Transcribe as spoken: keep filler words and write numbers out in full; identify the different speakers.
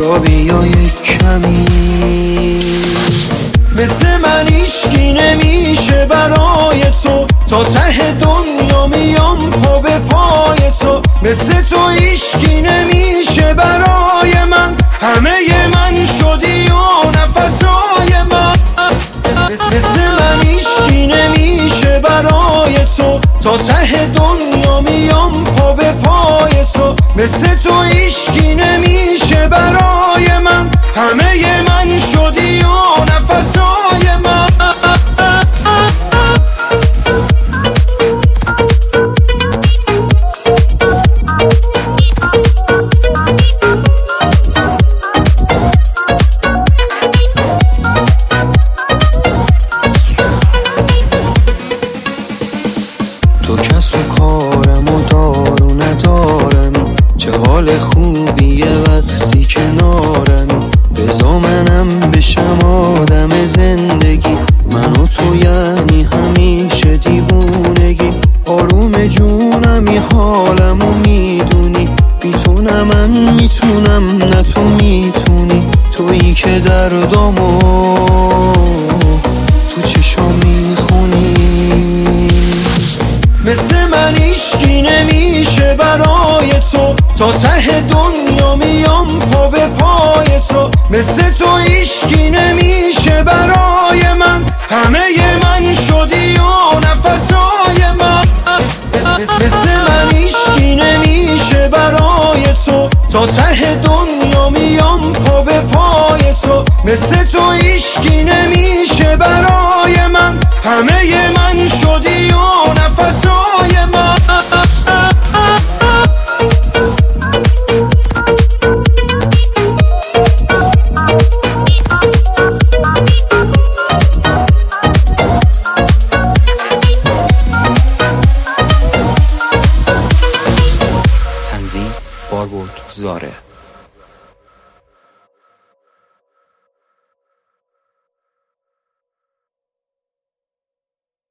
Speaker 1: را بیا یک کمی. مثل من هیچکی نمیشه برای تو، تا ته دنیا میام پا به پای تو. مثل تو هیچکی نمیشه برای من، همه من شدی و نفسای من. مثل من هیچکی نمیشه برای تو، تا ته دنیا میام پا به پای تو. مثل تو هیچکی نمیشه برای من، همه من شدی و نفسای من. تو کس و کارم و دار و ندارمی، چه حال خوبیه وقتی کنارمی. بزا منم بشم آدم زندگی، من و تو یعنی همیشه دیوونگی. آروم جونمی حالمو میدونی، بی تو نه من میتونم نه تو میتونی. تویی که دردامو تو چشام میخونی. مثل من هیچکی نمیشه برای تو، تا ته دنیا میام پا به پای تو. مثل تو هیچکی نمیشه برای من، همه من شدی و نفسای من. مثل من هیچکی نمیشه برای تو، تا ته دنیا میام پا به پای تو. مثل تو هیچکی نمیشه برای من، همه من شدی و